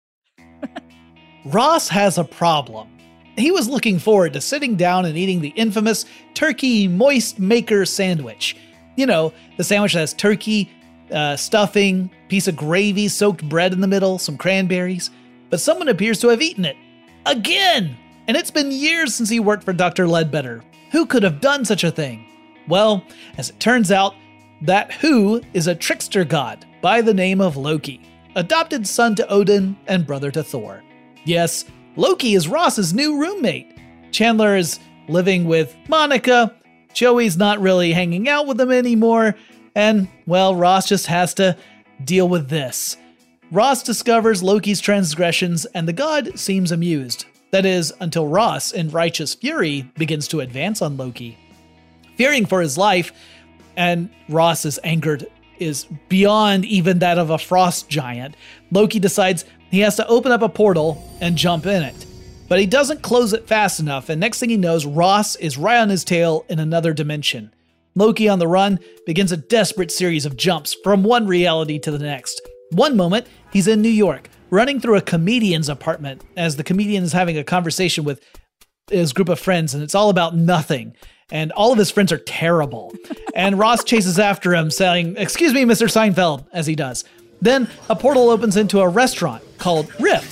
Ross has a problem. He was looking forward to sitting down and eating the infamous turkey moist maker sandwich. The sandwich that has turkey, stuffing, piece of gravy, soaked bread in the middle, some cranberries. But someone appears to have eaten it. Again! And it's been years since he worked for Dr. Ledbetter. Who could have done such a thing? Well, as it turns out, that who is a trickster god by the name of Loki, adopted son to Odin and brother to Thor. Yes, Loki is Ross's new roommate. Chandler is living with Monica, Joey's not really hanging out with them anymore, and, well, Ross just has to deal with this. Ross discovers Loki's transgressions, and the god seems amused. That is, until Ross, in righteous fury, begins to advance on Loki. Fearing for his life, and Ross's anger is beyond even that of a frost giant, Loki decides he has to open up a portal and jump in it. But he doesn't close it fast enough, and next thing he knows, Ross is right on his tail in another dimension. Loki, on the run, begins a desperate series of jumps from one reality to the next. One moment, he's in New York, running through a comedian's apartment as the comedian is having a conversation with his group of friends, and it's all about nothing. And all of his friends are terrible. And Ross chases after him, saying, "Excuse me, Mr. Seinfeld," as he does. Then a portal opens into a restaurant called Riffs,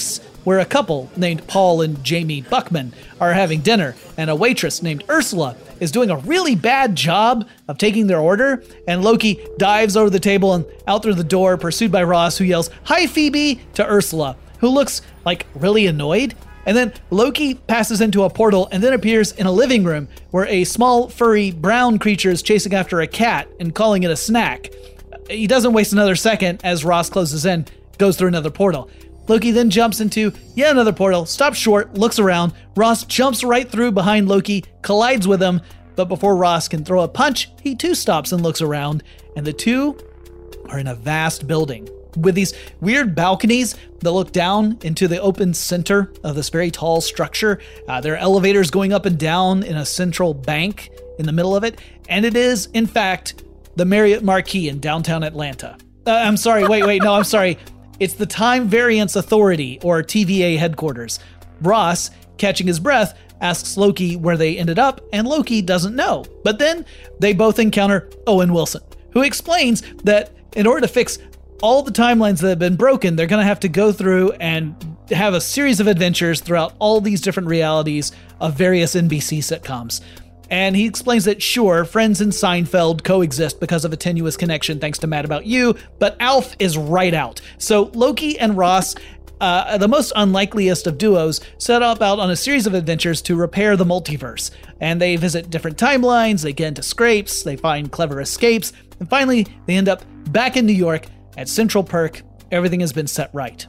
where a couple named Paul and Jamie Buckman are having dinner, and a waitress named Ursula is doing a really bad job of taking their order, and Loki dives over the table and out through the door, pursued by Ross, who yells, "Hi, Phoebe," to Ursula, who looks like really annoyed. And then Loki passes into a portal and then appears in a living room where a small, furry, brown creature is chasing after a cat and calling it a snack. He doesn't waste another second as Ross closes in, goes through another portal. Loki then jumps into yet another portal, stops short, looks around. Ross jumps right through behind Loki, collides with him, but before Ross can throw a punch, he too stops and looks around, and the two are in a vast building with these weird balconies that look down into the open center of this very tall structure. There are elevators going up and down in a central bank in the middle of it, and it is, in fact, the Marriott Marquis in downtown Atlanta. I'm sorry, I'm sorry. It's the Time Variance Authority, or TVA headquarters. Ross, catching his breath, asks Loki where they ended up, and Loki doesn't know. But then they both encounter Owen Wilson, who explains that in order to fix all the timelines that have been broken, they're going to have to go through and have a series of adventures throughout all these different realities of various NBC sitcoms. And he explains that, sure, Friends and Seinfeld coexist because of a tenuous connection thanks to Mad About You, but Alf is right out. So Loki and Ross, the most unlikeliest of duos, set up out on a series of adventures to repair the multiverse. And they visit different timelines, they get into scrapes, they find clever escapes, and finally they end up back in New York at Central Perk. Everything has been set right.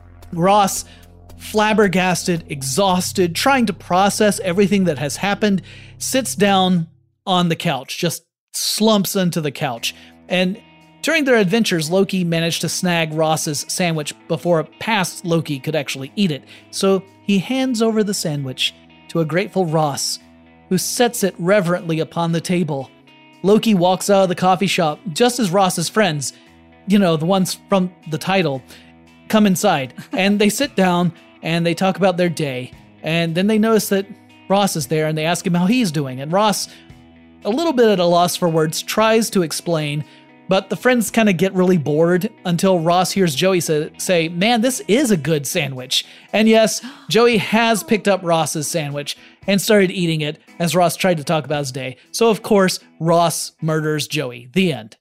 Ross, flabbergasted, exhausted, trying to process everything that has happened, sits down on the couch, just slumps into the couch. And during their adventures, Loki managed to snag Ross's sandwich before past Loki could actually eat it. So he hands over the sandwich to a grateful Ross, who sets it reverently upon the table. Loki walks out of the coffee shop just as Ross's friends, the ones from the title, come inside. And they sit down and they talk about their day. And then they notice that Ross is there and they ask him how he's doing. And Ross, a little bit at a loss for words, tries to explain, but the friends kind of get really bored until Ross hears Joey say, "Man, this is a good sandwich." And yes, Joey has picked up Ross's sandwich and started eating it as Ross tried to talk about his day. So of course, Ross murders Joey. The end.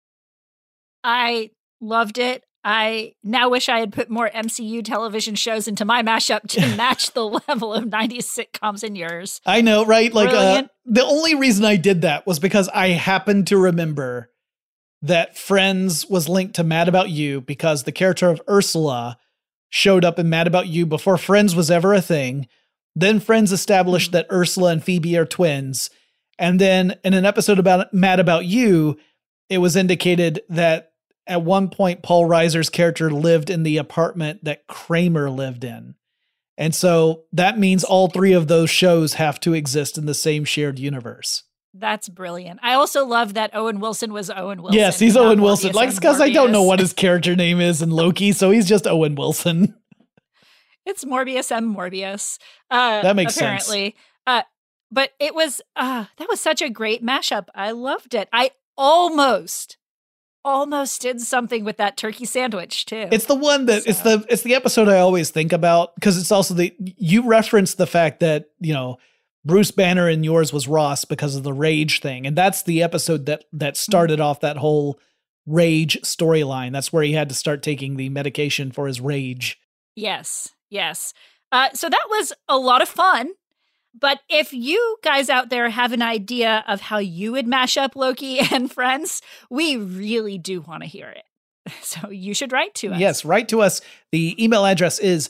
I loved it. I now wish I had put more MCU television shows into my mashup to match the level of 90s sitcoms in yours. I know, right? The only reason I did that was because I happened to remember that Friends was linked to Mad About You because the character of Ursula showed up in Mad About You before Friends was ever a thing. Then Friends established that Ursula and Phoebe are twins. And then in an episode about Mad About You, it was indicated that at one point, Paul Reiser's character lived in the apartment that Kramer lived in. And so that means all three of those shows have to exist in the same shared universe. That's brilliant. I also love that Owen Wilson was Owen Wilson. Yes, he's Owen Wilson. Like, because I don't know what his character name is in Loki, so he's just Owen Wilson. It's Morbius M. Morbius. That makes apparently. Sense. But it was, that was such a great mashup. I loved it. I almost did something with that turkey sandwich too. It's the one that it's the episode I always think about, because it's also you referenced the fact that, Bruce Banner in yours was Ross because of the rage thing. And that's the episode that started off that whole rage storyline. That's where he had to start taking the medication for his rage. Yes. So that was a lot of fun. But if you guys out there have an idea of how you would mash up Loki and Friends, we really do want to hear it. So you should write to us. Yes, write to us. The email address is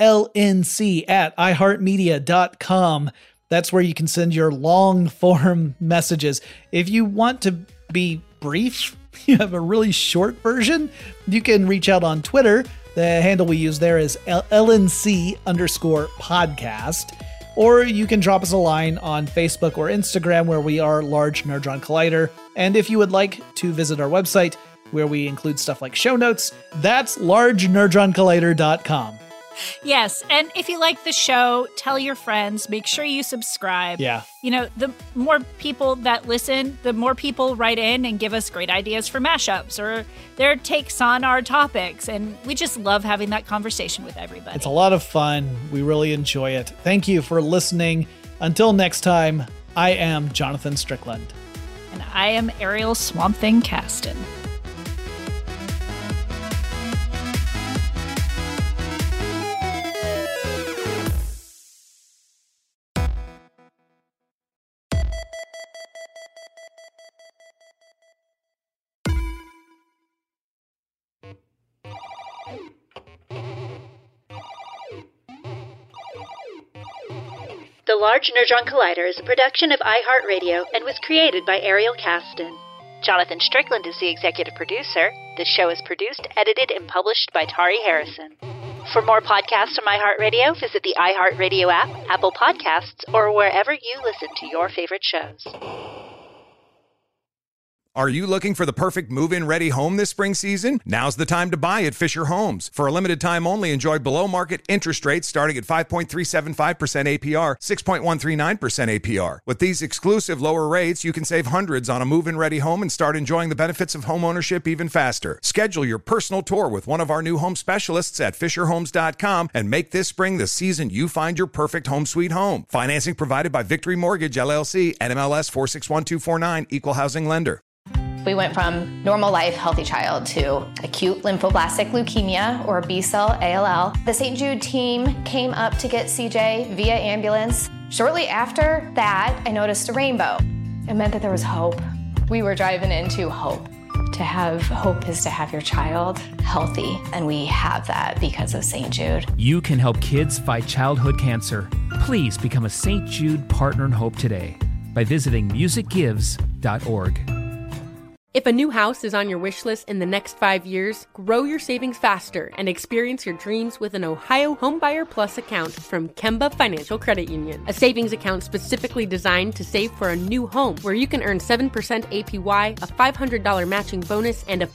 lnc@iheartmedia.com. That's where you can send your long form messages. If you want to be brief, you have a really short version, you can reach out on Twitter. The handle we use there is LNC_podcast. Or you can drop us a line on Facebook or Instagram, where we are Large Nerdron Collider. And if you would like to visit our website, where we include stuff like show notes, that's largenerdroncollider.com. Yes, and if you like the show, tell your friends. Make sure you subscribe. Yeah. You know, the more people that listen, the more people write in and give us great ideas for mashups or their takes on our topics. And we just love having that conversation with everybody. It's a lot of fun. We really enjoy it. Thank you for listening. Until next time, I am Jonathan Strickland. And I am Ariel Swamp Thing Caston. The Large Nerdron Collider is a production of iHeartRadio and was created by Ariel Caston. Jonathan Strickland is the executive producer. The show is produced, edited, and published by Tari Harrison. For more podcasts from iHeartRadio, visit the iHeartRadio app, Apple Podcasts, or wherever you listen to your favorite shows. Are you looking for the perfect move-in ready home this spring season? Now's the time to buy at Fisher Homes. For a limited time only, enjoy below-market interest rates starting at 5.375% APR, 6.139% APR. With these exclusive lower rates, you can save hundreds on a move-in ready home and start enjoying the benefits of home ownership even faster. Schedule your personal tour with one of our new home specialists at FisherHomes.com and make this spring the season you find your perfect home sweet home. Financing provided by Victory Mortgage, LLC, NMLS 461249, Equal Housing Lender. We went from normal life, healthy child to acute lymphoblastic leukemia or B-cell ALL. The St. Jude team came up to get CJ via ambulance. Shortly after that, I noticed a rainbow. It meant that there was hope. We were driving into hope. To have hope is to have your child healthy, and we have that because of St. Jude. You can help kids fight childhood cancer. Please become a St. Jude Partner in Hope today by visiting musicgives.org. If a new house is on your wish list in the next 5 years, grow your savings faster and experience your dreams with an Ohio Homebuyer Plus account from Kemba Financial Credit Union. A savings account specifically designed to save for a new home where you can earn 7% APY, a $500 matching bonus, and a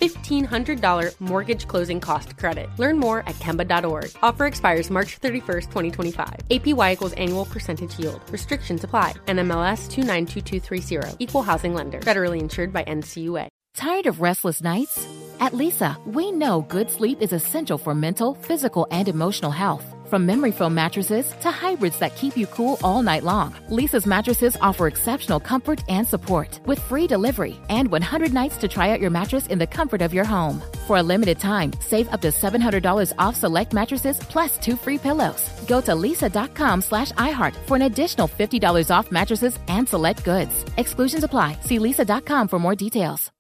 $1,500 mortgage closing cost credit. Learn more at Kemba.org. Offer expires March 31st, 2025. APY equals annual percentage yield. Restrictions apply. NMLS 292230. Equal housing lender. Federally insured by NCUA. Tired of restless nights? At Leesa, we know good sleep is essential for mental, physical, and emotional health. From memory foam mattresses to hybrids that keep you cool all night long, Leesa's mattresses offer exceptional comfort and support with free delivery and 100 nights to try out your mattress in the comfort of your home. For a limited time, save up to $700 off select mattresses plus 2 free pillows. Go to leesa.com/iHeart for an additional $50 off mattresses and select goods. Exclusions apply. See leesa.com for more details.